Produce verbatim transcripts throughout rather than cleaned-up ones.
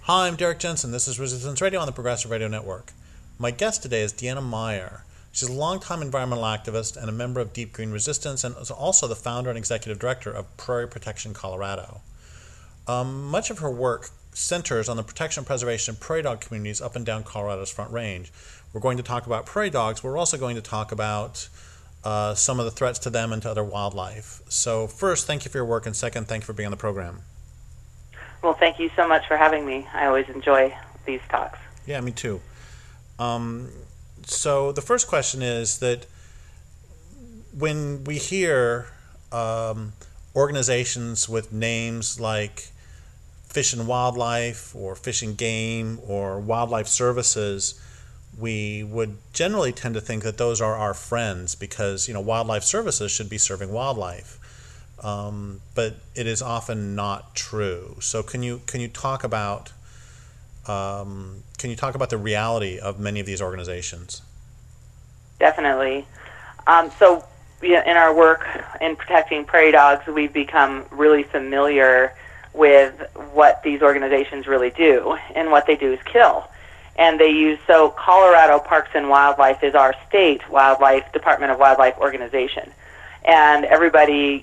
Hi, I'm Derek Jensen. This is Resistance Radio on the Progressive Radio Network. My guest today is Deanna Meyer. She's a longtime environmental activist and a member of Deep Green Resistance, and is also the founder and executive director of Prairie Protection Colorado. Um, much of her work centers on the protection and preservation of prairie dog communities up and down Colorado's Front Range. We're going to talk about prairie dogs, but we're also going to talk about uh, some of the threats to them and to other wildlife. So first, thank you for your work, and second, thank you for being on the program. Well, thank you so much for having me. I always enjoy these talks. Yeah, me too. Um, so the first question is that when we hear um, organizations with names like Fish and Wildlife or Fish and Game or Wildlife Services, we would generally tend to think that those are our friends because, you know, Wildlife Services should be serving wildlife. Um, but it is often not true. So can you can you talk about um, can you talk about the reality of many of these organizations? Definitely. Um, so you know, in our work in protecting prairie dogs, we've become really familiar with what these organizations really do, and what they do is kill. And they use, so Colorado Parks and Wildlife is our state wildlife Department of Wildlife organization. And everybody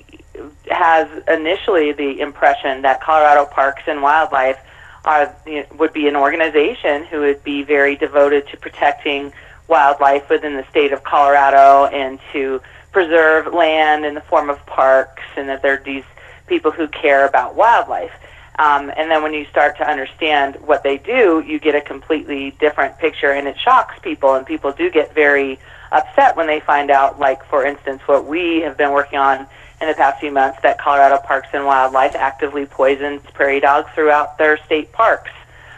has initially the impression that Colorado Parks and Wildlife are, you know, would be an organization who would be very devoted to protecting wildlife within the state of Colorado and to preserve land in the form of parks, and that they're these people who care about wildlife. Um, and then when you start to understand what they do, you get a completely different picture, and it shocks people, and people do get very upset when they find out, like, for instance, what we have been working on in the past few months, that Colorado Parks and Wildlife actively poisons prairie dogs throughout their state parks.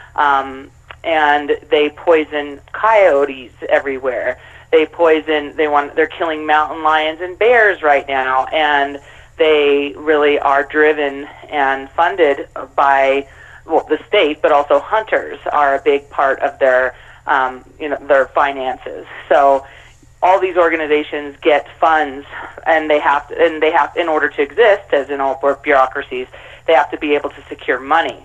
Um, and they poison coyotes everywhere. They poison, they want, they're killing mountain lions and bears right now, and they really are driven and funded by, well, the state, but also hunters are a big part of their, um, you know, their finances. So all these organizations get funds, and they have to, and they have, in order to exist, as in all bureaucracies, they have to be able to secure money.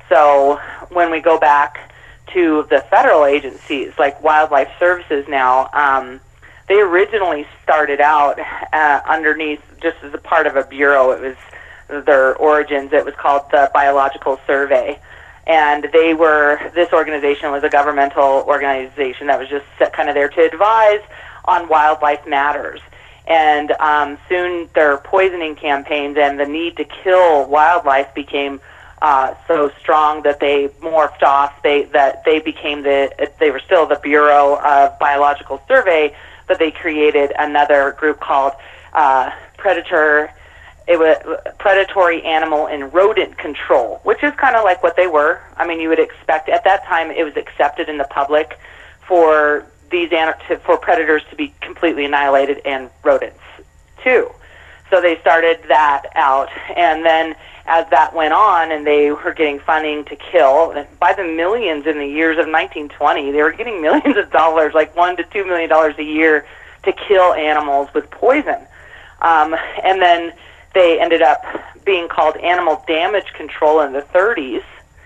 So when we go back to the federal agencies like Wildlife Services now, um, they originally started out uh, underneath, just as a part of a bureau. It was their origins. It was called the Biological Survey. And they were, this organization was a governmental organization that was just kind of there to advise on wildlife matters. And um, soon their poisoning campaigns and the need to kill wildlife became uh, so strong that they morphed off. They that they became the, they were still the Bureau of Biological Survey, but they created another group called uh, Predator, it was Predatory Animal and Rodent Control, which is kind of like what they were. I mean, you would expect, at that time it was accepted in the public for these for predators to be completely annihilated, and rodents too. So they started that out, and then as that went on and they were getting funding to kill by the millions in the years of nineteen twenty, they were getting millions of dollars, like one to two million dollars a year, to kill animals with poison. Um, and then they ended up being called Animal Damage Control in the thirties,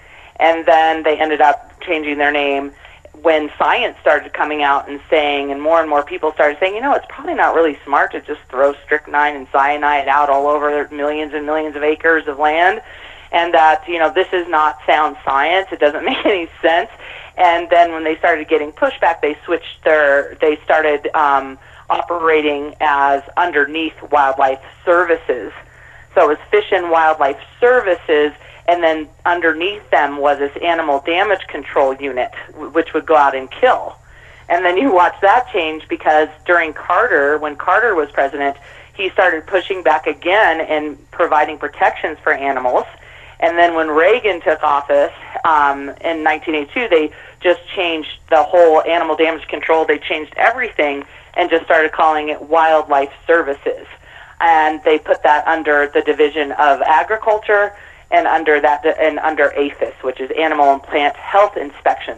and then they ended up changing their name when science started coming out and saying, and more and more people started saying, you know, it's probably not really smart to just throw strychnine and cyanide out all over millions and millions of acres of land, and that, you know, this is not sound science. It doesn't make any sense. And then when they started getting pushback, they switched their, they started um, operating as underneath Wildlife Services. So it was Fish and Wildlife Services, and then underneath them was this Animal Damage Control Unit, which would go out and kill. And then you watch that change, because during Carter, when Carter was president, he started pushing back again and providing protections for animals. And then when Reagan took office um, in nineteen eighty-two, they just changed the whole Animal Damage Control. They changed everything and just started calling it Wildlife Services. And they put that under the Division of Agriculture, and under that, and under APHIS, which is Animal and Plant Health Inspection.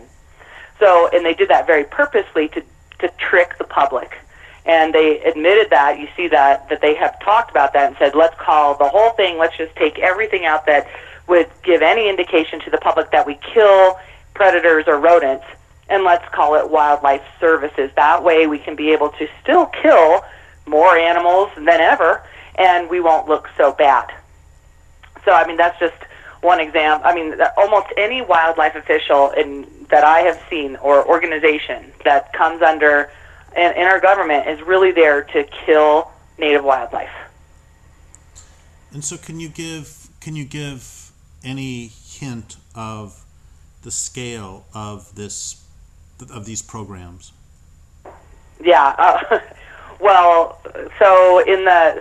So, and they did that very purposely to to trick the public. And they admitted that. You see that that they have talked about that and said, let's call the whole thing, let's just take everything out that would give any indication to the public that we kill predators or rodents, and let's call it wildlife services. That way we can be able to still kill more animals than ever, and we won't look so bad. So, I mean, that's just one example. I mean, almost any wildlife official in, that I have seen or organization that comes under in, in our government is really there to kill native wildlife. And so can you give can you give any hint of the scale of this of these programs? Yeah. Uh, well, so in the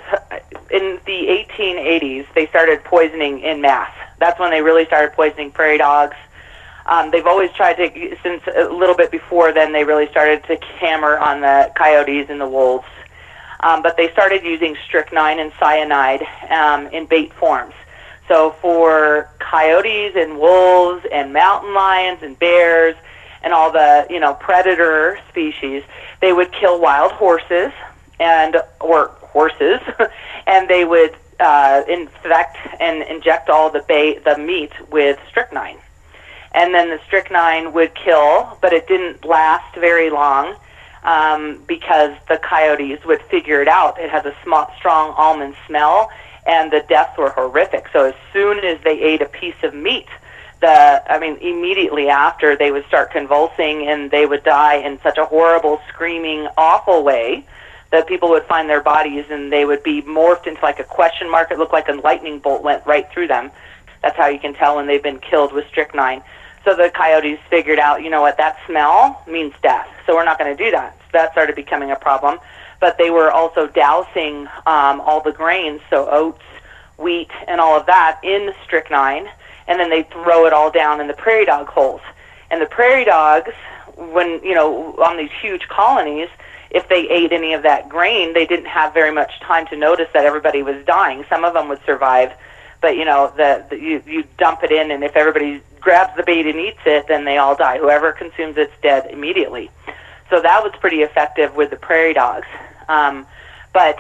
in the eighteen eighties, they started poisoning in mass. That's when they really started poisoning prairie dogs. Um, they've always tried to, since a little bit before then, they really started to hammer on the coyotes and the wolves. Um, but they started using strychnine and cyanide um, in bait forms. So for coyotes and wolves and mountain lions and bears and all the, you know, predator species, they would kill wild horses and or horses, and they would uh, infect and inject all the ba- the meat with strychnine. And then the strychnine would kill, but it didn't last very long um, because the coyotes would figure it out. It has a sm- strong almond smell, and the deaths were horrific. So as soon as they ate a piece of meat, the I mean, immediately after, they would start convulsing, and they would die in such a horrible, screaming, awful way that people would find their bodies, and they would be morphed into like a question mark. It looked like a lightning bolt went right through them. That's how you can tell when they've been killed with strychnine. So the coyotes figured out, you know what, that smell means death, so we're not going to do that. So that started becoming a problem. But they were also dousing um, all the grains, so oats, wheat, and all of that in strychnine, and then they'd throw it all down in the prairie dog holes. And the prairie dogs, when, you know, on these huge colonies, if they ate any of that grain, they didn't have very much time to notice that everybody was dying. Some of them would survive, but, you know, the, the you, you dump it in, and if everybody grabs the bait and eats it, then they all die. Whoever consumes it's dead immediately. So that was pretty effective with the prairie dogs. Um, but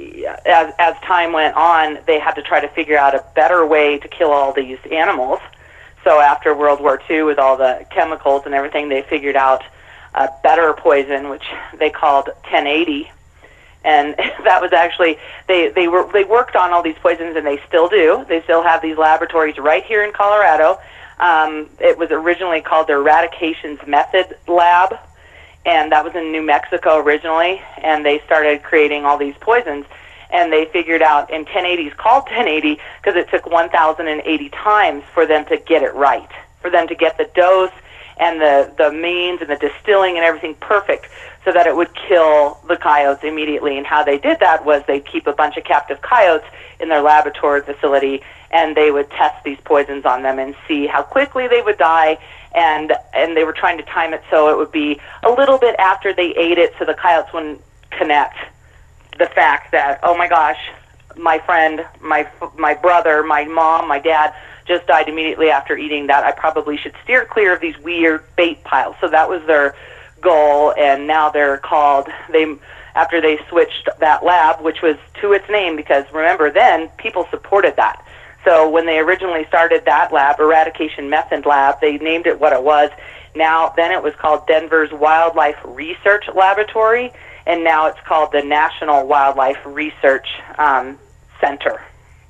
as, as time went on, they had to try to figure out a better way to kill all these animals. So after World War Two, with all the chemicals and everything, they figured out a better poison, which they called ten eighty. And that was actually, they, they were they worked on all these poisons, and they still do. They still have these laboratories right here in Colorado. Um, it was originally called the Eradications Method Lab, and that was in New Mexico originally, and they started creating all these poisons, and they figured out, and ten eighty is called ten eighty because it took one thousand eighty times for them to get it right, for them to get the dose and the, the means and the distilling and everything perfect so that it would kill the coyotes immediately. And how they did that was they'd keep a bunch of captive coyotes in their laboratory facility, and they would test these poisons on them and see how quickly they would die, and and they were trying to time it so it would be a little bit after they ate it so the coyotes wouldn't connect the fact that, oh my gosh, my friend, my my brother, my mom, my dad just died immediately after eating that. I probably should steer clear of these weird bait piles. So that was their goal, and now they're called, they after they switched that lab, which was to its name, because remember then, people supported that. So when they originally started that lab, Eradication Method Lab, they named it what it was. Now, then it was called Denver's Wildlife Research Laboratory, and now it's called the National Wildlife Research um, Center.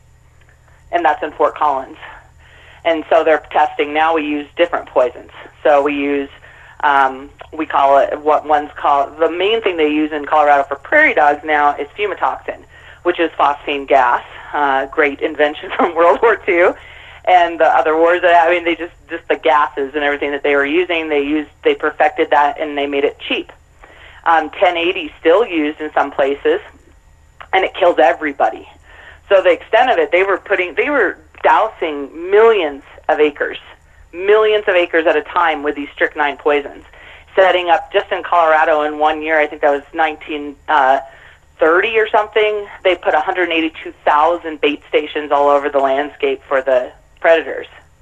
And that's in Fort Collins. And so they're testing. Now we use different poisons. So we use, um, we call it, what one's called, the main thing they use in Colorado for prairie dogs now is fumitoxin, which is phosphine gas, uh, great invention from World War Two, and the other wars. I mean, they just just the gases and everything that they were using. They used, they perfected that, and they made it cheap. Um, ten eighty is still used in some places, and it kills everybody. So the extent of it, they were putting, they were dousing millions of acres, millions of acres at a time with these strychnine poisons, setting up just in Colorado in one year. I think that was nineteen. Uh, thirty or something, they put one hundred eighty-two thousand bait stations all over the landscape for the predators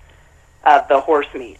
of the horse meat.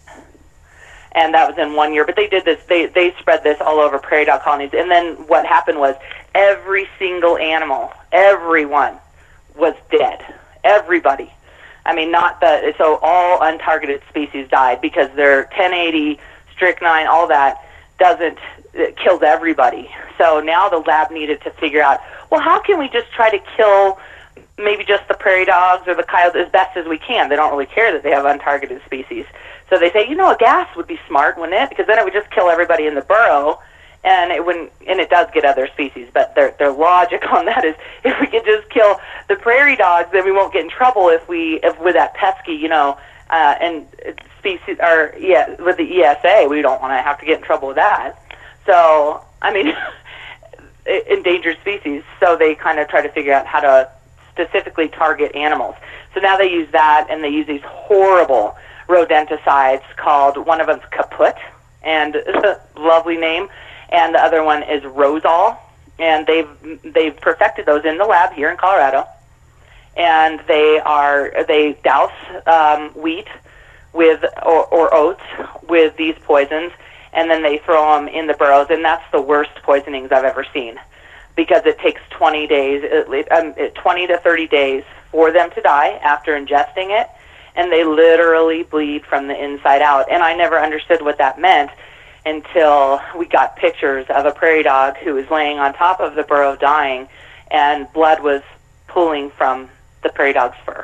And that was in one year. But they did this, they, they spread this all over prairie dog colonies. And then what happened was every single animal, everyone was dead. Everybody. I mean, not the, so all untargeted species died because their ten eighty, strychnine, all that doesn't, it kills everybody. So now the lab needed to figure out, well, how can we just try to kill maybe just the prairie dogs or the coyotes as best as we can? They don't really care that they have untargeted species. So they say, you know, a gas would be smart, wouldn't it? Because then it would just kill everybody in the burrow, and it wouldn't, and it does get other species. But their their logic on that is, if we could just kill the prairie dogs, then we won't get in trouble if we, if with that pesky, you know, uh, and species, or yeah, with the E S A, we don't want to have to get in trouble with that. So, I mean, endangered species. So they kind of try to figure out how to specifically target animals. So now they use that, and they use these horrible rodenticides called, one of them's Kaput, and it's a lovely name, and the other one is Rosol, and they've they've perfected those in the lab here in Colorado, and they are they douse um, wheat with or, or oats with these poisons, and then they throw them in the burrows, and that's the worst poisonings I've ever seen, because it takes twenty days, um, twenty to thirty days for them to die after ingesting it, and they literally bleed from the inside out. And I never understood what that meant until we got pictures of a prairie dog who was laying on top of the burrow dying, and blood was pooling from the prairie dog's fur,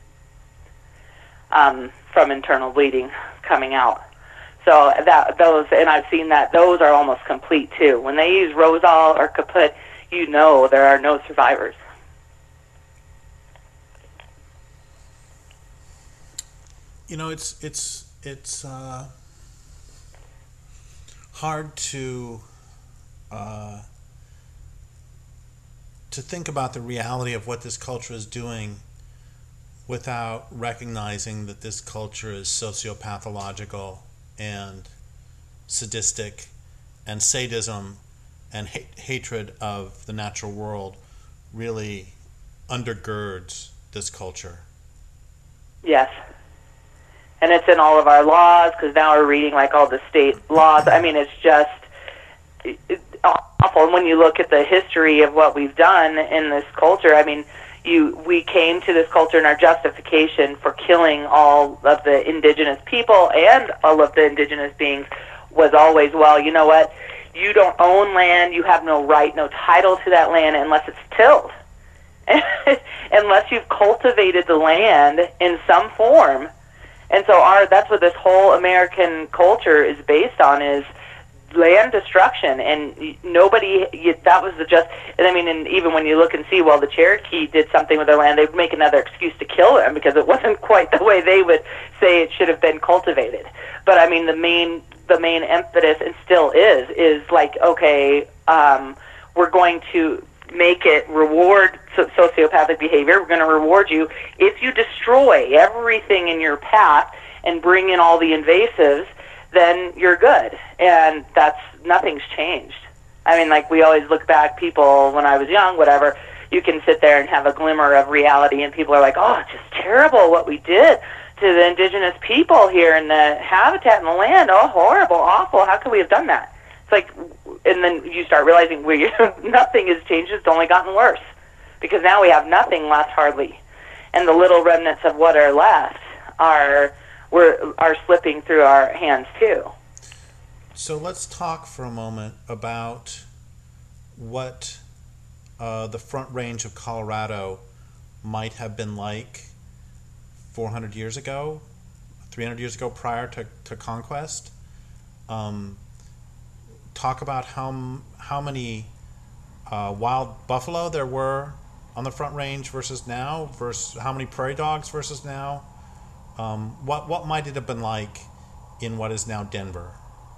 um, from internal bleeding coming out. So that those, and I've seen that, those are almost complete too. When they use Rosol or Kaput, you know there are no survivors. You know, it's it's it's uh, hard to uh, to think about the reality of what this culture is doing without recognizing that this culture is sociopathological and sadistic, and sadism and ha- hatred of the natural world really undergirds this culture. Yes. And it's in all of our laws, because now we're reading like all the state laws. I mean, it's just it's awful. And when you look at the history of what we've done in this culture, I mean, you we came to this culture, and our justification for killing all of the indigenous people and all of the indigenous beings was always, well, you know what? You don't own land. You have no right, no title to that land unless it's tilled. Unless you've cultivated the land in some form. And so our that's what this whole American culture is based on, is land destruction. And nobody, that was the just, and I mean, and even when you look and see, well, the Cherokee did something with their land, they'd make another excuse to kill them because it wasn't quite the way they would say it should have been cultivated. But I mean, the main, the main impetus, and still is, is like, okay, um, we're going to make it reward sociopathic behavior. We're going to reward you if you destroy everything in your path and bring in all the invasives, then you're good. And that's, nothing's changed. I mean, like, we always look back, people, when I was young, whatever, you can sit there and have a glimmer of reality, and people are like, oh, it's just terrible what we did to the indigenous people here in the habitat and the land. Oh, horrible, awful. How could we have done that? It's like, and then you start realizing we nothing has changed. It's only gotten worse, because now we have nothing left hardly, and the little remnants of what are left are we're, are slipping through our hands too. So let's talk for a moment about what uh, the Front Range of Colorado might have been like four hundred years ago, three hundred years ago, prior to, to conquest. Um, talk about how how many uh, wild buffalo there were on the Front Range versus now, versus how many prairie dogs versus now. Um, what what might it have been like in what is now Denver?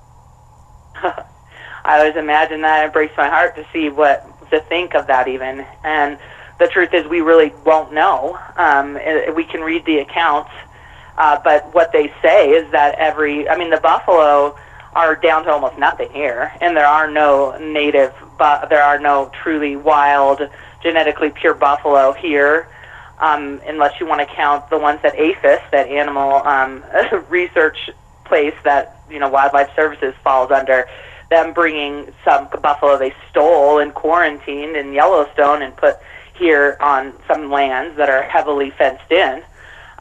I always imagine that. It breaks my heart to see what to think of that even. And the truth is, we really won't know. Um, we can read the accounts, uh, but what they say is that every, I mean, the buffalo are down to almost nothing here, and there are no native, but there are no truly wild, genetically pure buffalo here, um, unless you want to count the ones at A P H I S, that animal um, research place that, you know, Wildlife Services falls under. Them bringing some buffalo they stole and quarantined in Yellowstone and put here on some lands that are heavily fenced in.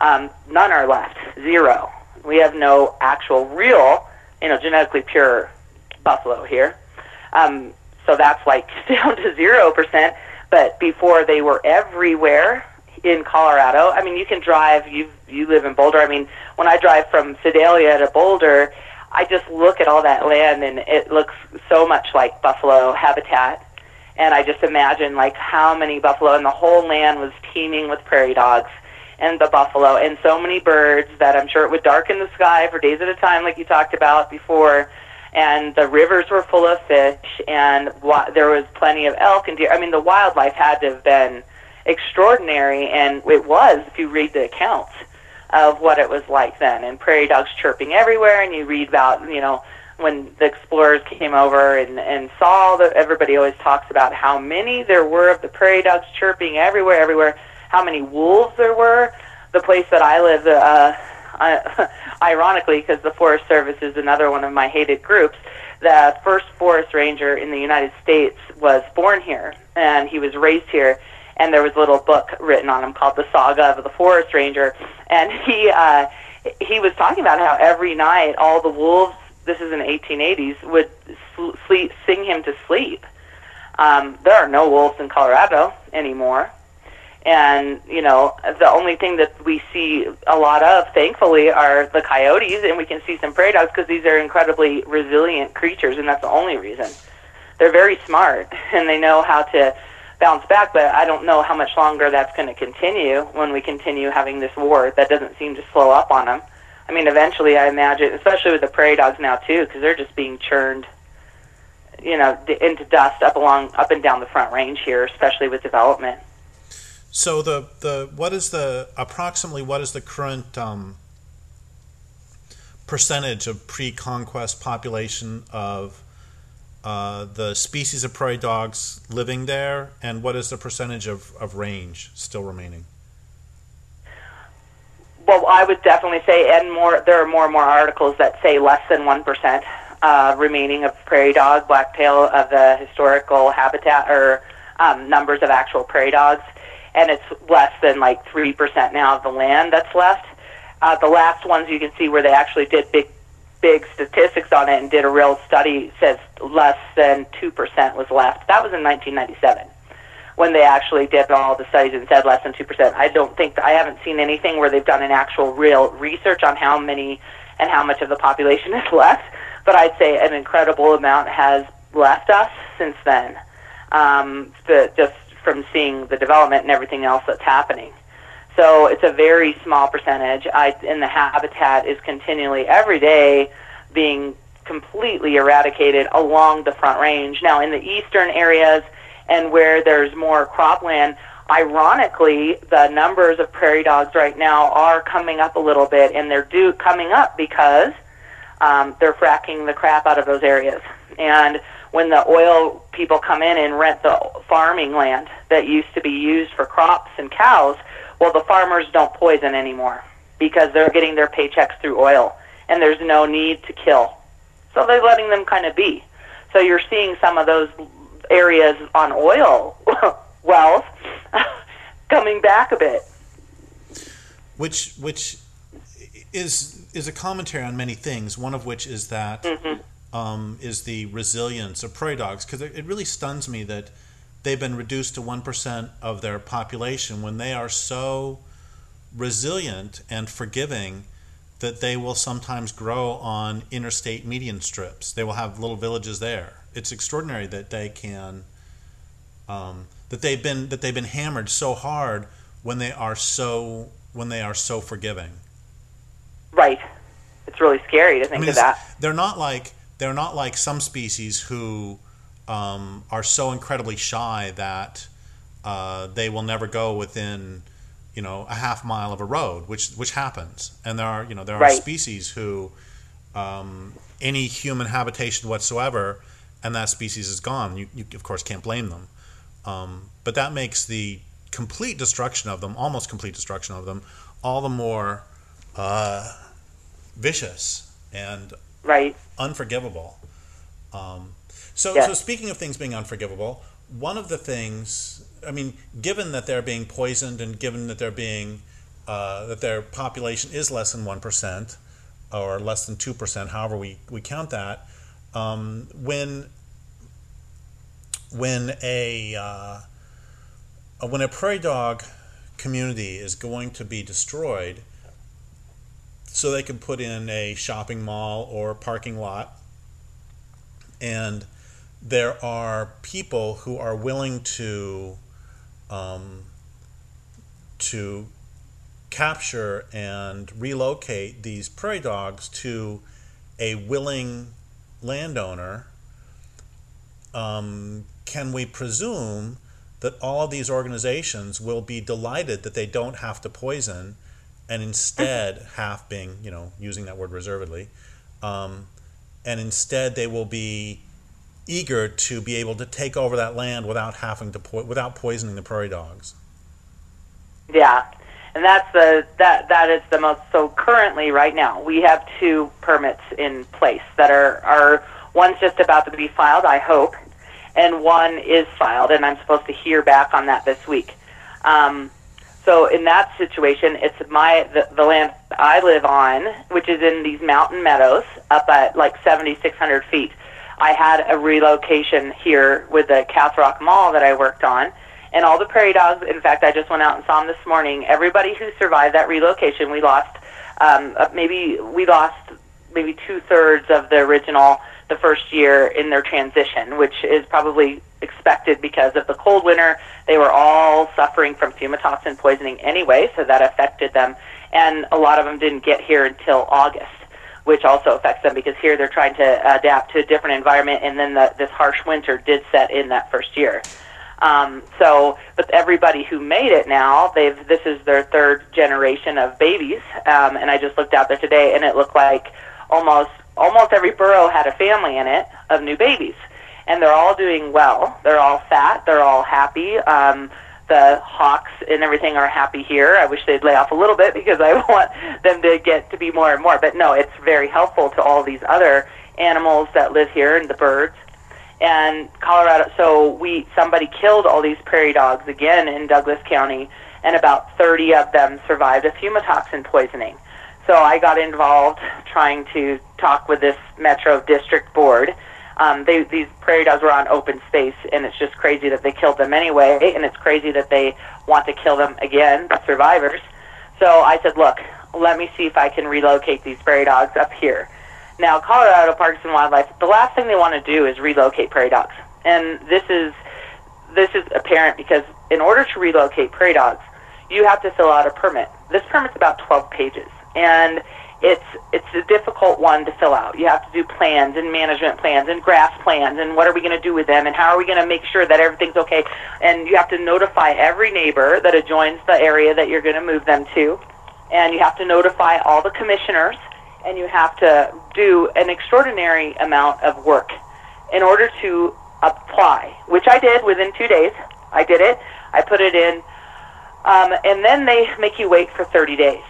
Um, none are left, zero. We have no actual real, you know, genetically pure buffalo here. Um, so that's like down to zero percent. But before they were everywhere in Colorado. I mean, you can drive, you you live in Boulder. I mean, when I drive from Sedalia to Boulder, I just look at all that land and it looks so much like buffalo habitat. And I just imagine like how many buffalo, and the whole land was teeming with prairie dogs and the buffalo and so many birds that I'm sure it would darken the sky for days at a time, like you talked about before. And the rivers were full of fish, and wa- there was plenty of elk and deer. I mean, the wildlife had to have been extraordinary, and it was, if you read the accounts of what it was like then. And prairie dogs chirping everywhere, and you read about, you know, when the explorers came over and, and saw that everybody always talks about how many there were of the prairie dogs chirping everywhere, everywhere, how many wolves there were. The place that I live, uh, I, ironically, because the Forest Service is another one of my hated groups, the first forest ranger in the United States was born here, and he was raised here, and there was a little book written on him called The Saga of the Forest Ranger, and he uh, he was talking about how every night all the wolves, this is in the eighteen eighties, would sleep, sing him to sleep. Um, there are no wolves in Colorado anymore. And, you know, the only thing that we see a lot of, thankfully, are the coyotes, and we can see some prairie dogs because these are incredibly resilient creatures, and that's the only reason. They're very smart, and they know how to bounce back, but I don't know how much longer that's going to continue when we continue having this war that doesn't seem to slow up on them. I mean, eventually, I imagine, especially with the prairie dogs now, too, because they're just being churned, you know, into dust up along, up and down the Front Range here, especially with development. So the, the what is the approximately what is the current um, percentage of pre-conquest population of uh, the species of prairie dogs living there, and what is the percentage of, of range still remaining? Well, I would definitely say, and more, there are more and more articles that say less than one percent uh, remaining of prairie dog, blacktail of the historical habitat or um, numbers of actual prairie dogs. And it's less than like three percent now of the land that's left. Uh, the last ones you can see where they actually did big big statistics on it and did a real study says less than two percent was left. That was in nineteen ninety-seven when they actually did all the studies and said less than two percent. I don't think, I haven't seen anything where they've done an actual real research on how many and how much of the population is left, but I'd say an incredible amount has left us since then. Um, the, just from seeing the development and everything else that's happening. So it's a very small percentage. I, and the habitat is continually, every day, being completely eradicated along the Front Range. Now, in the eastern areas and where there's more cropland, ironically, the numbers of prairie dogs right now are coming up a little bit, and they're due coming up because um, they're fracking the crap out of those areas. And when the oil people come in and rent the farming land that used to be used for crops and cows, well, the farmers don't poison anymore because they're getting their paychecks through oil, and there's no need to kill. So they're letting them kind of be. So you're seeing some of those areas on oil wells coming back a bit. Which which is is a commentary on many things, one of which is that mm-hmm. Um, is the resilience of prairie dogs, because it, it really stuns me that they've been reduced to one percent of their population when they are so resilient and forgiving that they will sometimes grow on interstate median strips. They will have little villages there. It's extraordinary that they can um, that they've been that they've been hammered so hard when they are so when they are so forgiving. Right. It's really scary to think I mean, of that. They're not like They're not like some species who um, are so incredibly shy that uh, they will never go within, you know, a half mile of a road, which which happens. And there are, you know, there are right. species who um, any human habitation whatsoever, and that species is gone. You, you of course can't blame them, um, but that makes the complete destruction of them, almost complete destruction of them, all the more uh, vicious and right. unforgivable. Um, so, yes. so speaking of things being unforgivable, one of the things, I mean, given that they're being poisoned and given that they're being uh, that their population is less than one percent or less than two percent, however we, we count that, um, when when a uh, when a prairie dog community is going to be destroyed so they can put in a shopping mall or parking lot, and there are people who are willing to um, to capture and relocate these prairie dogs to a willing landowner, um, can we presume that all of these organizations will be delighted that they don't have to poison, and instead, half being, you know, using that word reservedly, um, and instead they will be eager to be able to take over that land without having to po- without poisoning the prairie dogs? Yeah, and that's the that that is the most. So currently, right now, we have two permits in place that are are one's just about to be filed, I hope, and one is filed, and I'm supposed to hear back on that this week. Um, so in that situation, it's my the, the land I live on, which is in these mountain meadows up at like seventy-six hundred feet. I had a relocation here with the Cass Rock Mall that I worked on, and all the prairie dogs, in fact, I just went out and saw them this morning. Everybody who survived that relocation, we lost, um, maybe we lost maybe two-thirds of the original the first year in their transition, which is probably expected because of the cold winter. They were all suffering from fumitoxin poisoning anyway, so that affected them, and a lot of them didn't get here until August, which also affects them because here they're trying to adapt to a different environment, and then the, this harsh winter did set in that first year. Um, so, but everybody who made it now, they've this is their third generation of babies, um, and I just looked out there today, and it looked like almost almost every burrow had a family in it of new babies, and they're all doing well. They're all fat. They're all happy. Um, the hawks and everything are happy here. I wish they'd lay off a little bit because I want them to get to be more and more. But no, it's very helpful to all these other animals that live here and the birds. And Colorado, so we somebody killed all these prairie dogs again in Douglas County, and about thirty of them survived a fumitoxin poisoning. So I got involved trying to talk with this Metro District Board. Um, they, these prairie dogs were on open space, and it's just crazy that they killed them anyway, and it's crazy that they want to kill them again, the survivors. So I said, look, let me see if I can relocate these prairie dogs up here. Now, Colorado Parks and Wildlife, the last thing they want to do is relocate prairie dogs. And this is this is apparent because in order to relocate prairie dogs, you have to fill out a permit. This permit's about twelve pages, and it's it's a difficult one to fill out. You have to do plans and management plans and grass plans and what are we going to do with them and how are we going to make sure that everything's okay. And you have to notify every neighbor that adjoins the area that you're going to move them to. And you have to notify all the commissioners, and you have to do an extraordinary amount of work in order to apply, which I did within two days. I did it. I put it in. Um, and then they make you wait for thirty days.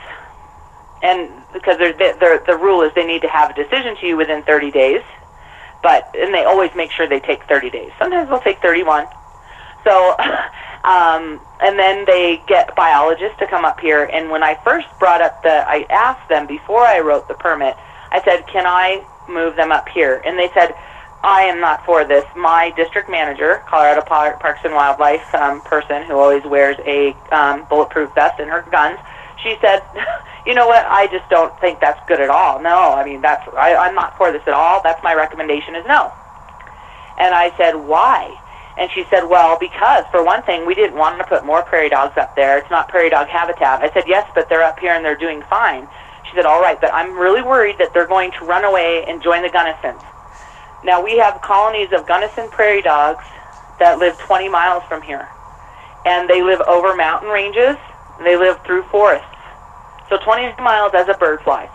And because they're, they're, the rule is they need to have a decision to you within thirty days, but and they always make sure they take thirty days. Sometimes they'll take thirty-one. So, um, and then they get biologists to come up here. And when I first brought up the, I asked them before I wrote the permit, I said, can I move them up here? And they said, I am not for this. My district manager, Colorado Parks and Wildlife um, person who always wears a um, bulletproof vest in her guns, she said, you know what, I just don't think that's good at all. No, I mean, that's I, I'm not for this at all. That's my recommendation is no. And I said, why? And she said, well, because, for one thing, we didn't want to put more prairie dogs up there. It's not prairie dog habitat. I said, yes, but they're up here and they're doing fine. She said, all right, but I'm really worried that they're going to run away and join the Gunnisons. Now, we have colonies of Gunnison prairie dogs that live twenty miles from here. And they live over mountain ranges, and they live through forests. So twenty miles as a bird flies.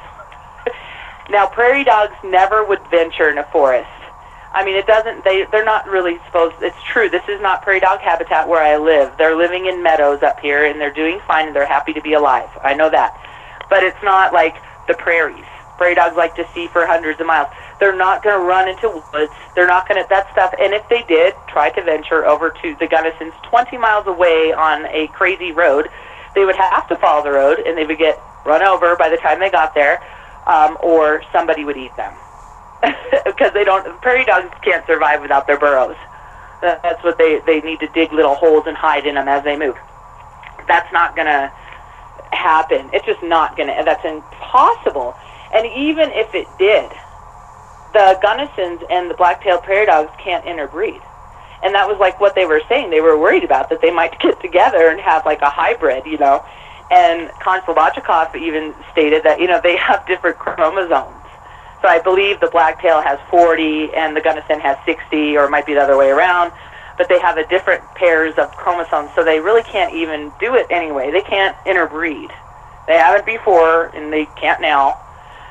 Now, prairie dogs never would venture in a forest. I mean, it doesn't, they, they're not really supposed, it's true, this is not prairie dog habitat where I live. They're living in meadows up here, and they're doing fine, and they're happy to be alive. I know that. But it's not like the prairies. Prairie dogs like to see for hundreds of miles. They're not going to run into woods. They're not going to, that stuff, and if they did, try to venture over to the Gunnisons twenty miles away on a crazy road, they would have to follow the road, and they would get run over by the time they got there, um, or somebody would eat them. Because they don't, prairie dogs can't survive without their burrows. That's what they, they need to dig little holes and hide in them as they move. That's not going to happen. It's just not going to, that's impossible. And even if it did, the Gunnisons and the black-tailed prairie dogs can't interbreed. And that was like what they were saying. They were worried about that they might get together and have like a hybrid, you know. And Konstobachikov even stated that, you know, they have different chromosomes. So I believe the blacktail has forty and the Gunnison has sixty, or it might be the other way around. But they have a different pairs of chromosomes, so they really can't even do it anyway. They can't interbreed. They haven't before, and they can't now.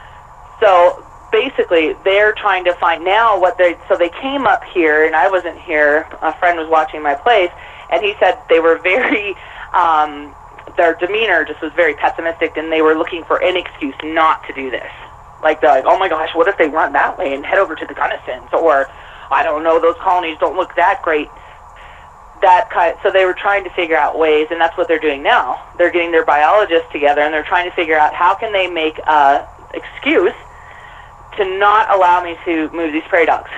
So basically, they're trying to find now what they, so they came up here, and I wasn't here, a friend was watching my place, and he said they were very, um, their demeanor just was very pessimistic, and they were looking for any excuse not to do this. Like, they're like, oh my gosh, what if they run that way and head over to the Gunnisons, or, I don't know, those colonies don't look that great. That kind, so they were trying to figure out ways, and that's what they're doing now. They're getting their biologists together, and they're trying to figure out how can they make a excuse to not allow me to move these prairie dogs,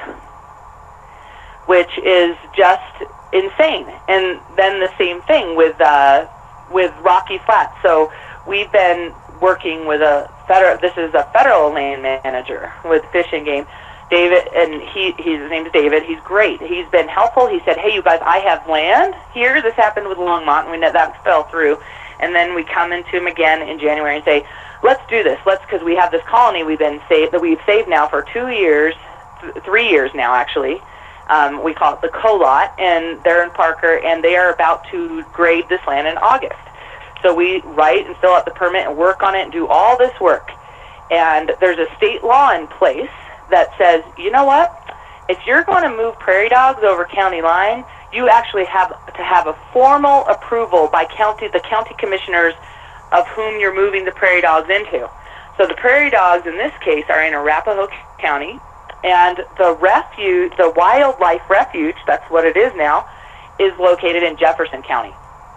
which is just insane. And then the same thing with uh, with Rocky Flats. So we've been working with a federal. This is a federal land manager with Fish and Game, David, and he his name is David. He's great. He's been helpful. He said, "Hey, you guys, I have land here. This happened with Longmont, and we know that fell through." And then we come into him again in January and say, let's do this. Let's, because we have this colony we've been saved that we've saved now for two years, th- three years now actually. Um, we call it the Co-Lot, and they're in Parker, and they are about to grade this land in August. So we write and fill out the permit and work on it and do all this work. And there's a state law in place that says, you know what? If you're going to move prairie dogs over county line, you actually have to have a formal approval by county, the county commissioners of whom you're moving the prairie dogs into. So the prairie dogs in this case are in Arapahoe County, and the refuge, the wildlife refuge, that's what it is now, is located in Jefferson County.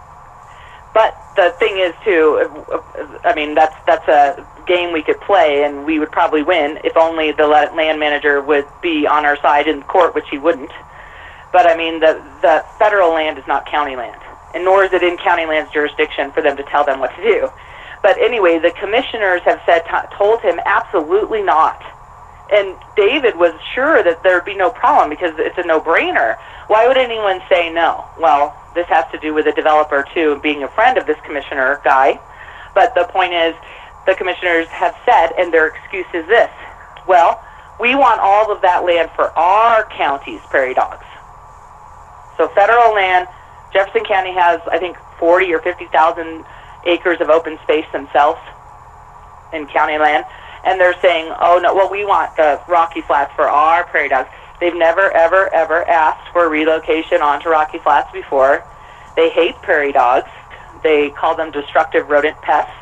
But the thing is, too, I mean, that's that's a game we could play, and we would probably win if only the land manager would be on our side in court, which he wouldn't. But, I mean, the, the federal land is not county land, and nor is it in county land's jurisdiction for them to tell them what to do. But anyway, the commissioners have said, t- told him absolutely not. And David was sure that there would be no problem because it's a no-brainer. Why would anyone say no? Well, this has to do with the developer, too, being a friend of this commissioner guy. But the point is, the commissioners have said, and their excuse is this, well, we want all of that land for our county's prairie dogs. So federal land, Jefferson County has, I think, forty or fifty thousand acres of open space themselves in county land. And they're saying, oh, no, well, we want the Rocky Flats for our prairie dogs. They've never, ever, ever asked for relocation onto Rocky Flats before. They hate prairie dogs. They call them destructive rodent pests.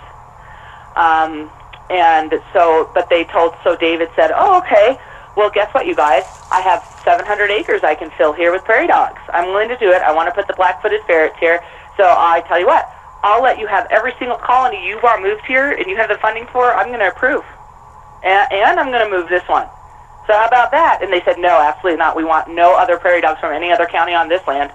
Um, and so, but they told, so David said, oh, okay, well, guess what, you guys? I have seven hundred acres I can fill here with prairie dogs. I'm willing to do it. I want to put the black-footed ferrets here. So I tell you what, I'll let you have every single colony you want moved here and you have the funding for, I'm going to approve. And, and I'm going to move this one. So how about that? And they said, no, absolutely not. We want no other prairie dogs from any other county on this land.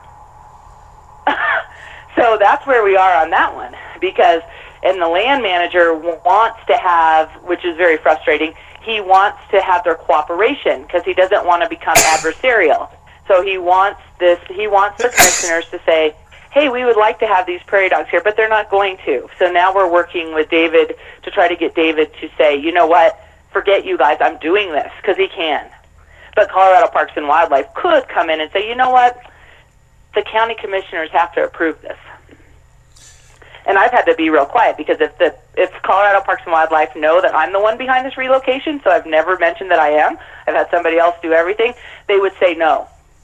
So that's where we are on that one. Because, and the land manager wants to have, which is very frustrating, he wants to have their cooperation because he doesn't want to become adversarial. So he wants this, he wants the commissioners to say, hey, we would like to have these prairie dogs here, but they're not going to. So now we're working with David to try to get David to say, you know what, forget you guys, I'm doing this, because he can. But Colorado Parks and Wildlife could come in and say, you know what, the county commissioners have to approve this. And I've had to be real quiet, because if the if Colorado Parks and Wildlife know that I'm the one behind this relocation, so I've never mentioned that I am, I've had somebody else do everything, they would say no.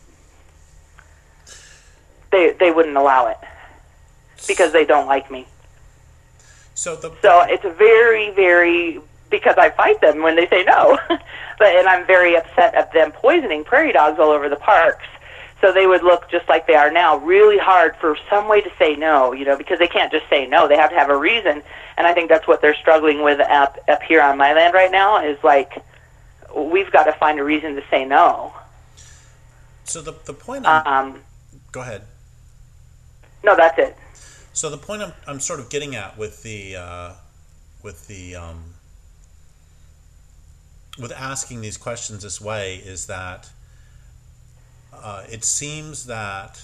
They they wouldn't allow it because they don't like me. So the so it's a very, very, because I fight them when they say no. But and I'm very upset at them poisoning prairie dogs all over the parks. So they would look just like they are now, really hard for some way to say no, you know, because they can't just say no. They have to have a reason. And I think that's what they're struggling with up, up here on my land right now is like, we've got to find a reason to say no. So the, the point I'm, Um, go ahead. no, that's it. So the point I'm, I'm sort of getting at with the, uh, with the, um, with asking these questions this way is that uh, it seems that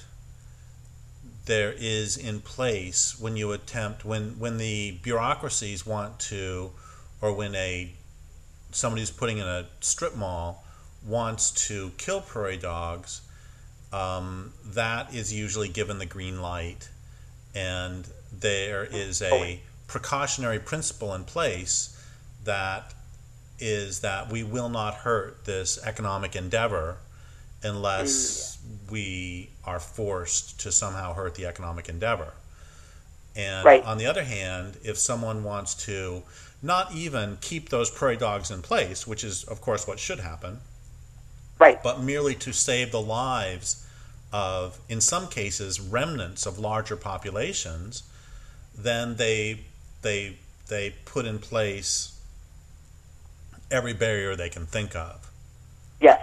there is in place when you attempt when when the bureaucracies want to, or when a somebody who's putting in a strip mall wants to kill prairie dogs, um, that is usually given the green light, and there is a precautionary principle in place that is that we will not hurt this economic endeavor unless we are forced to somehow hurt the economic endeavor. And right. on the other hand, if someone wants to not even keep those prairie dogs in place, which is of course what should happen, right. but merely to save the lives of, in some cases, remnants of larger populations, then they they they put in place every barrier they can think of. Yes.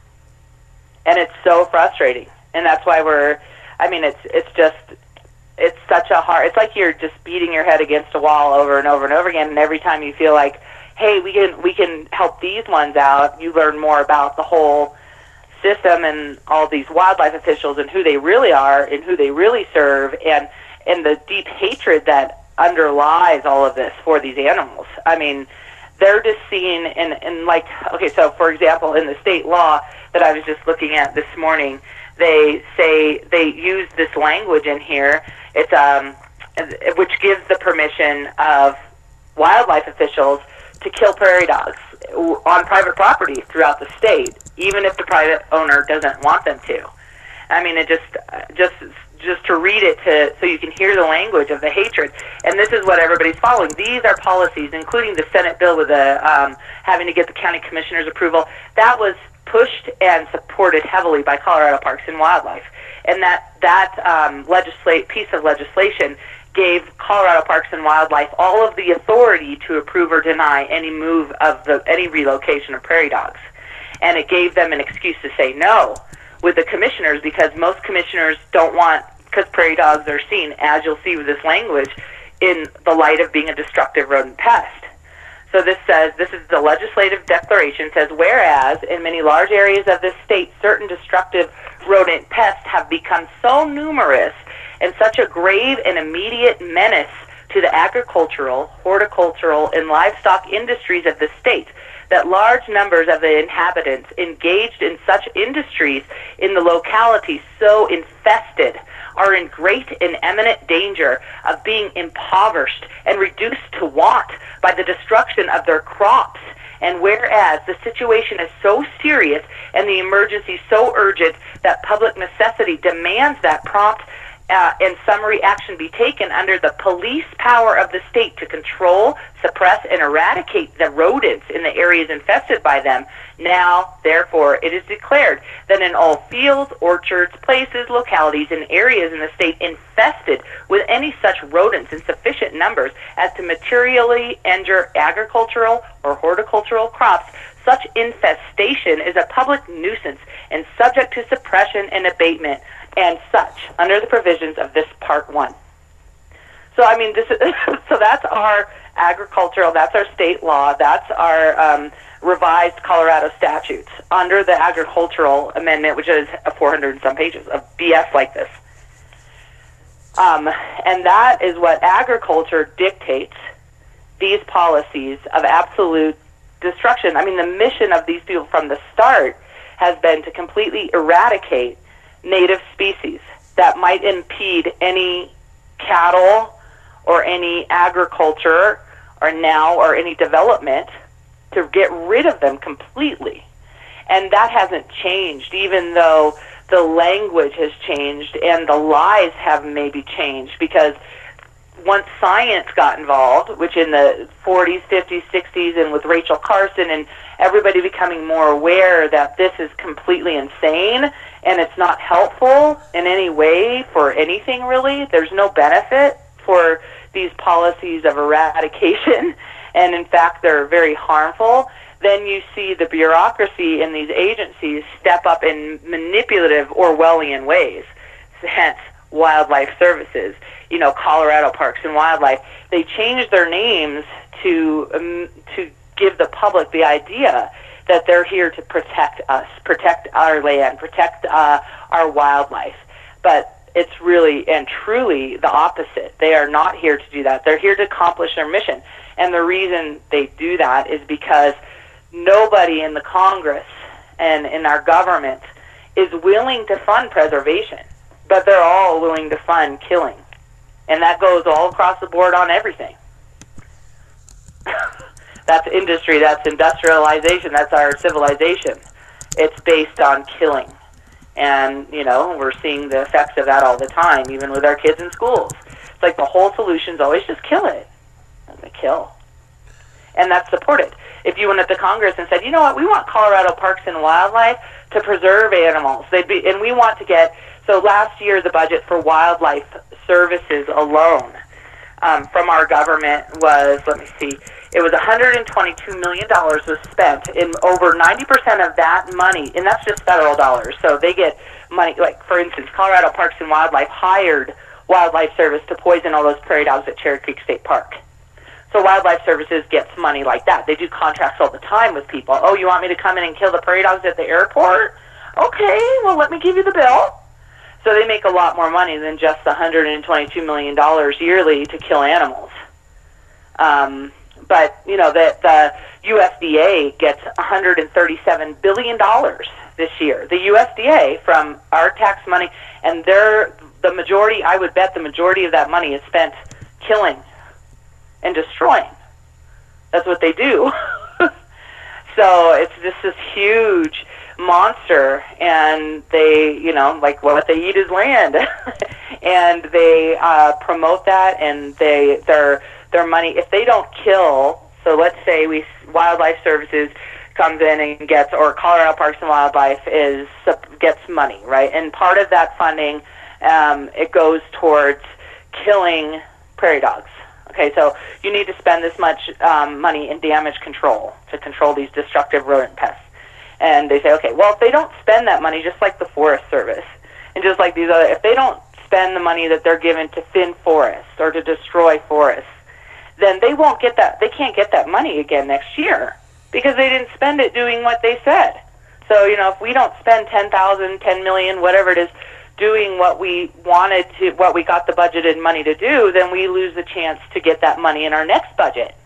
And it's so frustrating. And that's why we're, I mean, it's it's just, it's such a hard, it's like you're just beating your head against a wall over and over and over again, and every time you feel like, hey, we can we can help these ones out, you learn more about the whole system and all these wildlife officials and who they really are and who they really serve, and, and the deep hatred that underlies all of this for these animals. I mean, they're just seen in, in like, okay, so for example, in the state law that I was just looking at this morning, they say, they use this language in here, it's um, which gives the permission of wildlife officials to kill prairie dogs on private property throughout the state, even if the private owner doesn't want them to. I mean, it just, just, just to read it to so you can hear the language of the hatred. And this is what everybody's following. These are policies, including the Senate bill with the um, having to get the county commissioner's approval. That was pushed and supported heavily by Colorado Parks and Wildlife. And that that um, legislate piece of legislation gave Colorado Parks and Wildlife all of the authority to approve or deny any move of the any relocation of prairie dogs. And it gave them an excuse to say no with the commissioners, because most commissioners don't want, because prairie dogs are seen, as you'll see with this language, in the light of being a destructive rodent pest. So this says, this is the legislative declaration, says, whereas in many large areas of this state, certain destructive rodent pests have become so numerous and such a grave and immediate menace to the agricultural, horticultural, and livestock industries of the state that large numbers of the inhabitants engaged in such industries in the locality so infested are in great and imminent danger of being impoverished and reduced to want by the destruction of their crops. And whereas the situation is so serious and the emergency so urgent that public necessity demands that prompt Uh, and summary action be taken under the police power of the state to control, suppress, and eradicate the rodents in the areas infested by them. Now, therefore, it is declared that in all fields, orchards, places, localities, and areas in the state infested with any such rodents in sufficient numbers as to materially injure agricultural or horticultural crops, such infestation is a public nuisance and subject to suppression and abatement, and such, under the provisions of this Part One. So, I mean, this is, so that's our agricultural, that's our state law, that's our um, revised Colorado statutes under the agricultural amendment, which is four hundred and some pages of B S like this. Um, and that is what agriculture dictates, these policies of absolute destruction. I mean, the mission of these people from the start has been to completely eradicate native species that might impede any cattle or any agriculture or now or any development, to get rid of them completely. And that hasn't changed, even though the language has changed and the lies have maybe changed, because once science got involved, which in the forties, fifties, sixties, and with Rachel Carson and everybody becoming more aware that this is completely insane and it's not helpful in any way for anything really. There's no benefit for these policies of eradication, and in fact they're very harmful. Then you see the bureaucracy in these agencies step up in manipulative Orwellian ways, hence Wildlife Services, you know, Colorado Parks and Wildlife. They changed their names to um, to give the public the idea that they're here to protect us, protect our land, protect uh, our wildlife. But it's really and truly the opposite. They are not here to do that. They're here to accomplish their mission. And the reason they do that is because nobody in the Congress and in our government is willing to fund preservation, but they're all willing to fund killing. And that goes all across the board on everything. That's industry, that's industrialization, that's our civilization. It's based on killing. And, you know, we're seeing the effects of that all the time, even with our kids in schools. It's like the whole solution is always just kill it. And they kill. And that's supported. If you went at the Congress and said, you know what, we want Colorado Parks and Wildlife to preserve animals, they'd be, and we want to get, so last year the budget for wildlife services alone um, from our government was, let me see, it was one hundred twenty-two million dollars was spent, in over ninety percent of that money, and that's just federal dollars, so they get money, like for instance, Colorado Parks and Wildlife hired Wildlife Service to poison all those prairie dogs at Cherry Creek State Park. So Wildlife Services gets money like that. They do contracts all the time with people. Oh, you want me to come in and kill the prairie dogs at the airport? Okay, well, let me give you the bill. So they make a lot more money than just the one hundred twenty-two million dollars yearly to kill animals. Um, but, you know, the, the U S D A gets one hundred thirty-seven billion dollars this year. The U S D A from our tax money, and they're, the majority, I would bet the majority of that money is spent killing and destroying. That's what they do. So it's just this huge monster, and they, you know, like what they eat is land, and they uh, promote that, and they their their money. If they don't kill, so let's say we Wildlife Services comes in and gets, or Colorado Parks and Wildlife is gets money, right? And part of that funding, um, it goes towards killing prairie dogs. Okay, so you need to spend this much um, money in damage control to control these destructive rodent pests. And they say, okay, well, if they don't spend that money, just like the Forest Service, and just like these other, if they don't spend the money that they're given to thin forests or to destroy forests, then they won't get that, they can't get that money again next year because they didn't spend it doing what they said. So, you know, if we don't spend ten thousand, ten million, whatever it is, doing what we wanted to, what we got the budgeted money to do, then we lose the chance to get that money in our next budget.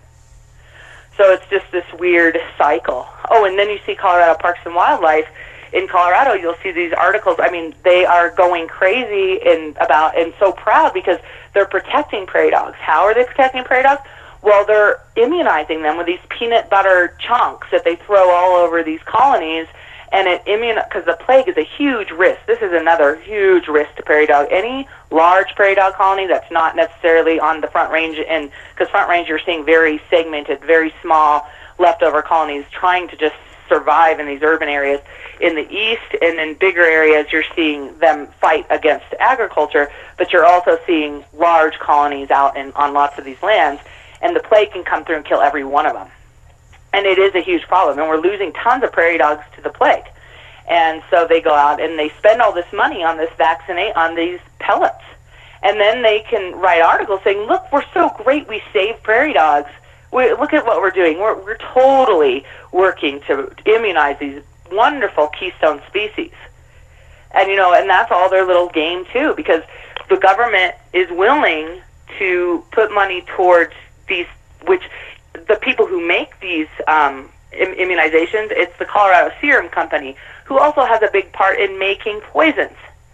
So it's just this weird cycle. Oh, and then you see Colorado Parks and Wildlife. In Colorado, you'll see these articles. I mean, they are going crazy and about and so proud because they're protecting prairie dogs. How are they protecting prairie dogs? Well, they're immunizing them with these peanut butter chunks that they throw all over these colonies. And it immun because the plague is a huge risk. This is another huge risk to prairie dog. Any large prairie dog colony that's not necessarily on the Front Range, and because Front Range you're seeing very segmented, very small leftover colonies trying to just survive in these urban areas. In the east and in bigger areas, you're seeing them fight against agriculture, but you're also seeing large colonies out in, on lots of these lands, and the plague can come through and kill every one of them. And it is a huge problem, and we're losing tons of prairie dogs to the plague. And so they go out and they spend all this money on this vaccinate on these pellets, and then they can write articles saying, "Look, we're so great, we saved prairie dogs. We, look at what we're doing. We're we're totally working to immunize these wonderful keystone species." And you know, and that's all their little game too, because the government is willing to put money towards these, which. The people who make these um, im- immunizations, it's the Colorado Serum Company, who also has a big part in making poisons.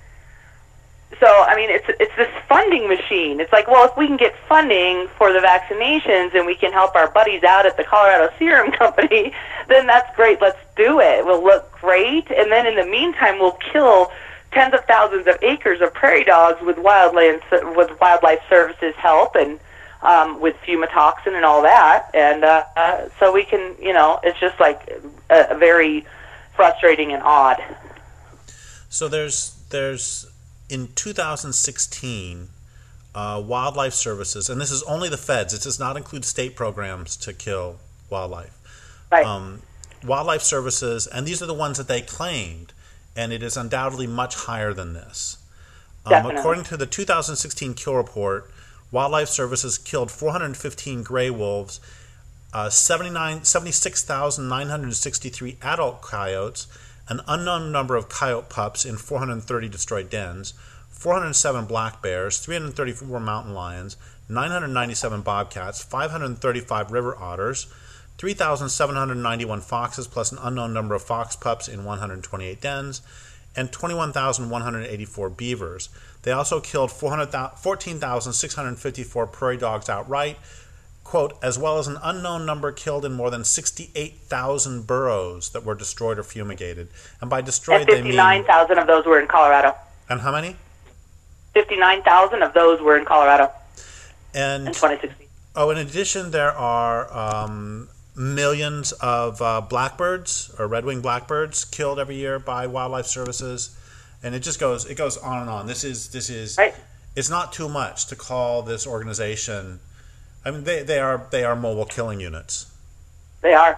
So, I mean, it's it's this funding machine. It's like, well, if we can get funding for the vaccinations and we can help our buddies out at the Colorado Serum Company, then that's great. Let's do it. We'll look great. And then in the meantime, we'll kill tens of thousands of acres of prairie dogs with wildland, with Wildlife Services help and Um, with fumitoxin and all that, and uh, uh, so we can, you know, it's just like a, a very frustrating and odd. So there's there's in two thousand sixteen, uh, Wildlife Services, and this is only the feds. It does not include state programs to kill wildlife. Right. Um, Wildlife Services, and these are the ones that they claimed, and it is undoubtedly much higher than this. Um, according to the two thousand sixteen kill report, Wildlife Services killed four hundred fifteen gray wolves, uh, seventy-six thousand nine hundred sixty-three adult coyotes, an unknown number of coyote pups in four hundred thirty destroyed dens, four hundred seven black bears, three hundred thirty-four mountain lions, nine hundred ninety-seven bobcats, five hundred thirty-five river otters, three thousand seven hundred ninety-one foxes plus an unknown number of fox pups in one hundred twenty-eight dens, and twenty-one thousand one hundred eighty-four beavers. They also killed fourteen thousand six hundred fifty-four prairie dogs outright, quote, as well as an unknown number killed in more than sixty-eight thousand burrows that were destroyed or fumigated. And by destroyed, and they mean... fifty-nine thousand of those were in Colorado. And how many? fifty-nine thousand of those were in Colorado and, in twenty sixteen. Oh, in addition, there are um, millions of uh, blackbirds or red-winged blackbirds killed every year by Wildlife Services. And it just goes it goes on and on. This is this is right. It's not too much to call this organization. I mean, they, they are they are mobile killing units. They are.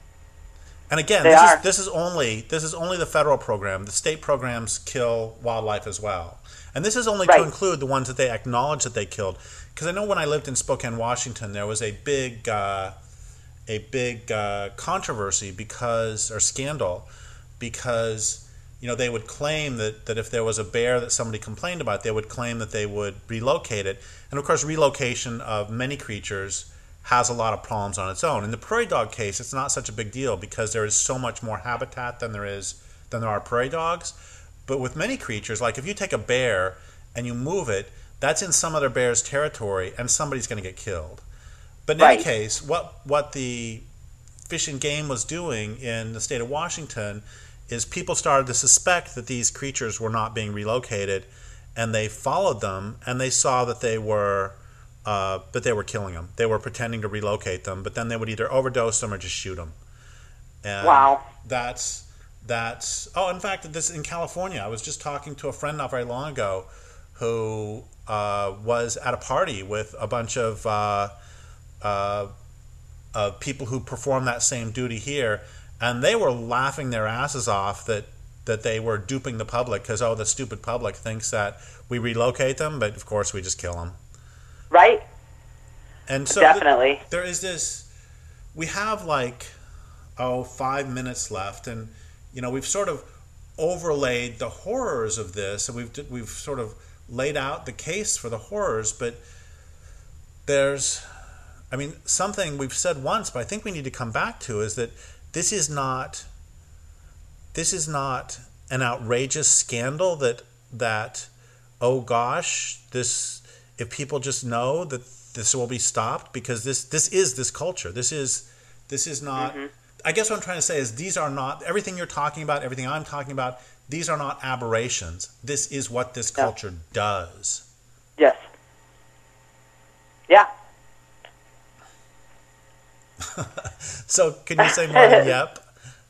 And again, they this are. is this is only this is only the federal program. The state programs kill wildlife as well. And this is only right. to include the ones that they acknowledge that they killed. Because I know when I lived in Spokane, Washington, there was a big uh, a big uh, controversy because or scandal because. You know, they would claim that, that if there was a bear that somebody complained about, they would claim that they would relocate it. And of course, relocation of many creatures has a lot of problems on its own. In the prairie dog case, it's not such a big deal because there is so much more habitat than there is than there are prairie dogs. But with many creatures, like if you take a bear and you move it, that's in some other bear's territory, and somebody's going to get killed. But in right. any case, what what the Fish and Game was doing in the state of Washington is people started to suspect that these creatures were not being relocated, and they followed them, and they saw that they were uh, that they were killing them. They were pretending to relocate them, but then they would either overdose them or just shoot them. And wow. That's that's. Oh, in fact, this in California. I was just talking to a friend not very long ago, who uh, was at a party with a bunch of uh, uh, uh, people who perform that same duty here. And they were laughing their asses off that, that they were duping the public because, oh, the stupid public thinks that we relocate them, but of course we just kill them. Right. And so definitely. Th- there is this, we have like, oh, five minutes left. And, you know, we've sort of overlaid the horrors of this. And we've, we've sort of laid out the case for the horrors. But there's, I mean, something we've said once, but I think we need to come back to is that This is not. This is not an outrageous scandal that that. Oh gosh, this. If people just know that this will be stopped because this this is this culture. This is this is not. Mm-hmm. I guess what I'm trying to say is these are not everything you're talking about. Everything I'm talking about. These are not aberrations. This is what this culture yeah. does. Yes. Yeah. So can you say more than yep?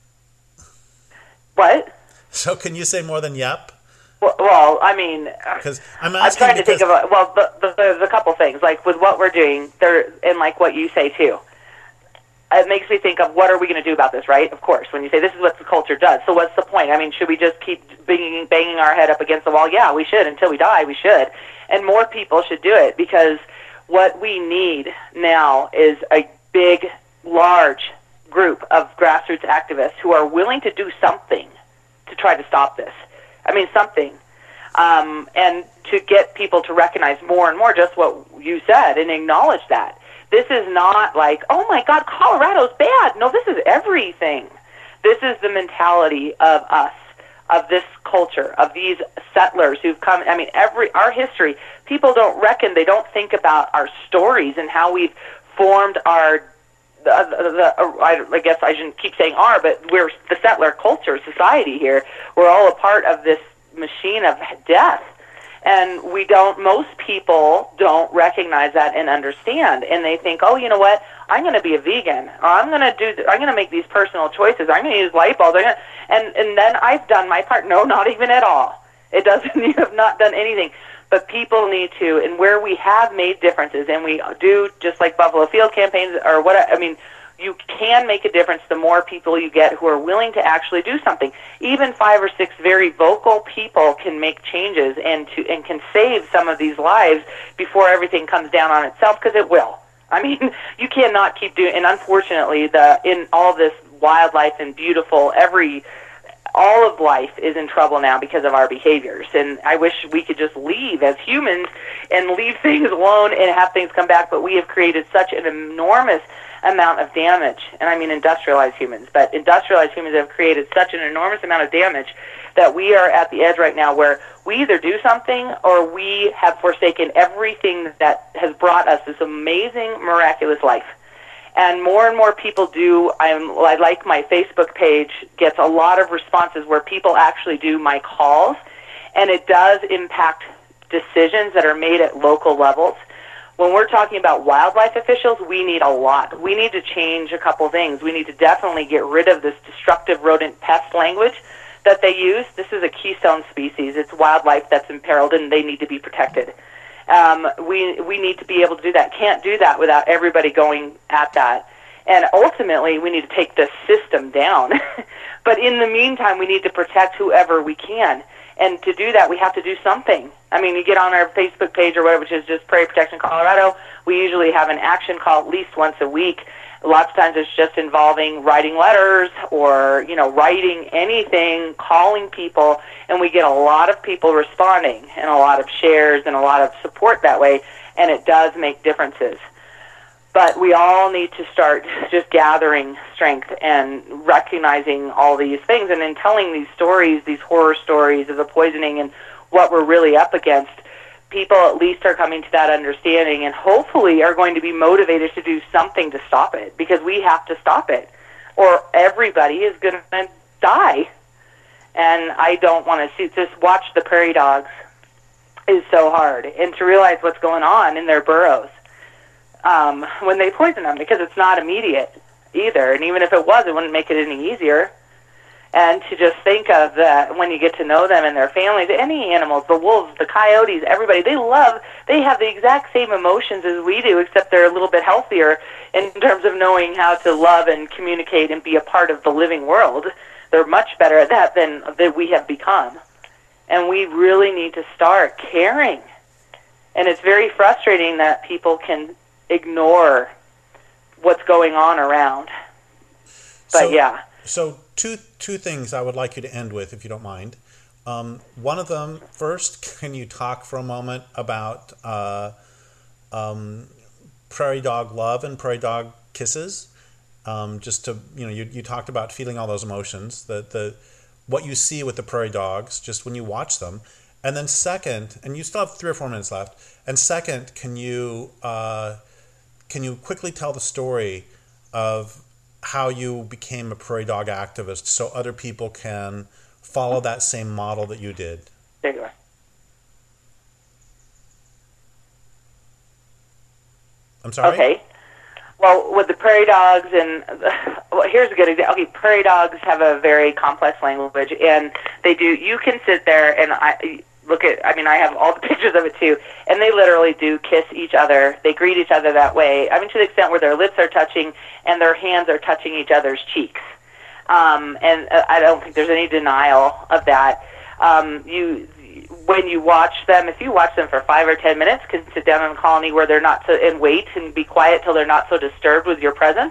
What? So can you say more than yep? Well, well I mean, because I'm, I'm trying to think of a, well, the, the, there's a couple things like with what we're doing there, and like what you say too. It makes me think of what are we going to do about this, right? Of course, when you say this is what the culture does. So what's the point? I mean, should we just keep banging, banging our head up against the wall? Yeah, we should until we die. We should, and more people should do it because what we need now is a big, large group of grassroots activists who are willing to do something to try to stop this. I mean, something. Um, and to get people to recognize more and more just what you said and acknowledge that. This is not like, oh my God, Colorado's bad. No, this is everything. This is the mentality of us, of this culture, of these settlers who've come. I mean, every our history, people don't reckon, they don't think about our stories and how we've formed our The, the, the, I guess I shouldn't keep saying "our," but we're the settler culture society here. We're all a part of this machine of death, And we don't, most people don't recognize that and understand. And they think, oh, you know what, I'm going to be a vegan, or I'm going to do, I'm going to make these personal choices. I'm going to use light bulbs. I'm gonna, and, and then I've done my part. No, not even at all. It doesn't, you have not done anything. But people need to, and where we have made differences, and we do, just like Buffalo Field campaigns, or what, I mean, you can make a difference the more people you get who are willing to actually do something. Even five or six very vocal people can make changes and to and can save some of these lives before everything comes down on itself, because it will. I mean, you cannot keep doing, and unfortunately, the in all this wildlife and beautiful, every all of life is in trouble now because of our behaviors. And I wish we could just leave as humans and leave things alone and have things come back, but we have created such an enormous amount of damage, and I mean industrialized humans, but industrialized humans have created such an enormous amount of damage that we are at the edge right now where we either do something or we have forsaken everything that has brought us this amazing, miraculous life. And more and more people do. I'm, I like my Facebook page gets a lot of responses where people actually do my calls, and it does impact decisions that are made at local levels. When we're talking about wildlife officials, we need a lot. We need to change a couple things. We need to definitely get rid of this destructive rodent pest language that they use. This is a keystone species. It's wildlife that's imperiled, and they need to be protected. Um, we we need to be able to do that. Can't do that without everybody going at that. And ultimately, we need to take the system down. But in the meantime, we need to protect whoever we can. And to do that, we have to do something. I mean, you get on our Facebook page or whatever, which is just Prairie Protection Colorado. We usually have an action call at least once a week. Lots of times it's just involving writing letters or, you know, writing anything, calling people, and we get a lot of people responding and a lot of shares and a lot of support that way, and it does make differences. But we all need to start just gathering strength and recognizing all these things, and then telling these stories, these horror stories of the poisoning and what we're really up against. People at least are coming to that understanding and hopefully are going to be motivated to do something to stop it, because we have to stop it or everybody is going to die. And I don't want to see, just watch the prairie dogs is so hard, and to realize what's going on in their burrows um, when they poison them, because it's not immediate either, and even if it was, it wouldn't make it any easier. And to just think of that when you get to know them and their families, any animals, the wolves, the coyotes, everybody, they love, they have the exact same emotions as we do, except they're a little bit healthier in terms of knowing how to love and communicate and be a part of the living world. They're much better at that than that we have become. And we really need to start caring. And it's very frustrating that people can ignore what's going on around. But so, yeah. So two two things I would like you to end with, if you don't mind. Um, one of them, first, can you talk for a moment about uh, um, prairie dog love and prairie dog kisses? Um, just to, you know, you, you talked about feeling all those emotions, the, the what you see with the prairie dogs just when you watch them. And then second, and you still have three or four minutes left, and second, can you uh, can you quickly tell the story of how you became a prairie dog activist so other people can follow that same model that you did? There you are. I'm sorry? Okay. Well, with the prairie dogs, and well, here's a good example. Okay, prairie dogs have a very complex language, and they do. You can sit there and I look at. I mean, I have all the pictures of it too, and they literally do kiss each other. They greet each other that way. I mean, to the extent where their lips are touching and their hands are touching each other's cheeks. Um, and I don't think there's any denial of that. Um, you. When you watch them, if you watch them for five or ten minutes, can sit down in a colony where they're not so, and wait and be quiet till they're not so disturbed with your presence.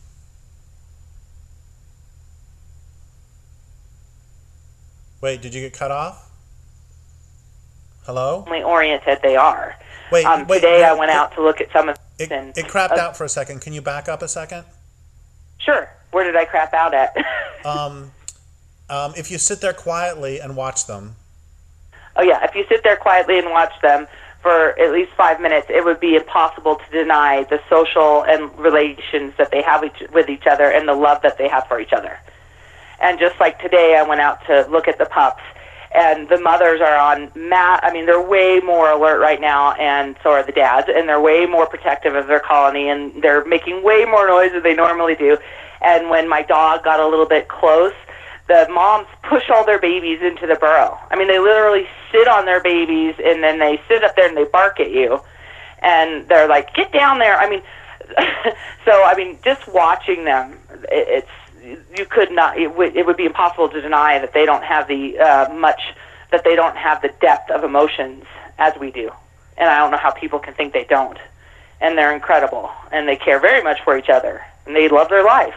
Wait, did you get cut off? Hello? Only oriented they are. Wait, um, wait. Today wait, I went it, out to look at some of it. And, It crapped uh, out for a second. Can you back up a second? Sure. Where did I crap out at? um, um, if you sit there quietly and watch them. Oh, yeah. If you sit there quietly and watch them for at least five minutes, it would be impossible to deny the social and relations that they have each, with each other and the love that they have for each other. And just like today, I went out to look at the pups, And the mothers are on mat. I mean, they're way more alert right now, and so are the dads, and they're way more protective of their colony, and they're making way more noise than they normally do. And when my dog got a little bit close, the moms push all their babies into the burrow. I mean, they literally sit on their babies, and then they sit up there and they bark at you. And they're like, get down there. I mean, so, I mean, just watching them, it, it's, you could not, it would, it would be impossible to deny that they don't have the uh, much, that they don't have the depth of emotions as we do. And I don't know how people can think they don't. And they're incredible. And they care very much for each other. And they love their life.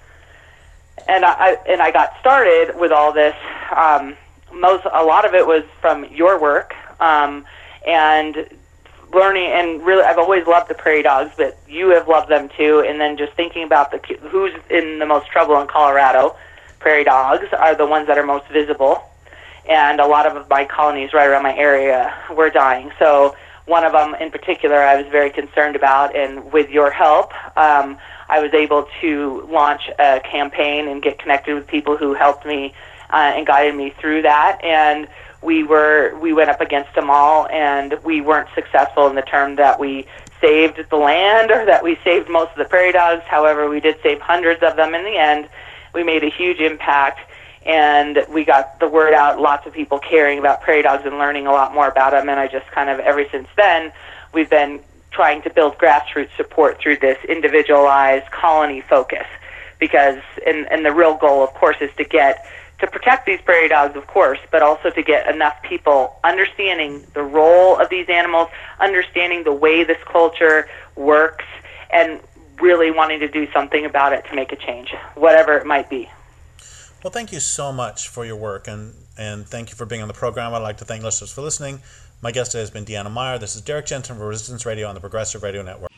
And I, and I got started with all this, um, most, a lot of it was from your work, um, and learning, and really, I've always loved the prairie dogs, but you have loved them too. And then just thinking about the who's in the most trouble in Colorado, prairie dogs are the ones that are most visible, and a lot of my colonies right around my area were dying. So one of them in particular, I was very concerned about, and with your help, um, I was able to launch a campaign and get connected with people who helped me uh, and guided me through that. And we were we went up against them all, and we weren't successful in the term that we saved the land or that we saved most of the prairie dogs. However, we did save hundreds of them in the end. We made a huge impact, and we got the word out, lots of people caring about prairie dogs and learning a lot more about them. And I just kind of, ever since then, we've been trying to build grassroots support through this individualized colony focus. Because, and, and the real goal, of course, is to get to protect these prairie dogs, of course, but also to get enough people understanding the role of these animals, understanding the way this culture works, and really wanting to do something about it to make a change, whatever it might be. Well, thank you so much for your work, and, and thank you for being on the program. I'd like to thank listeners for listening. My guest today has been Deanna Meyer. This is Derek Jensen for Resistance Radio on the Progressive Radio Network.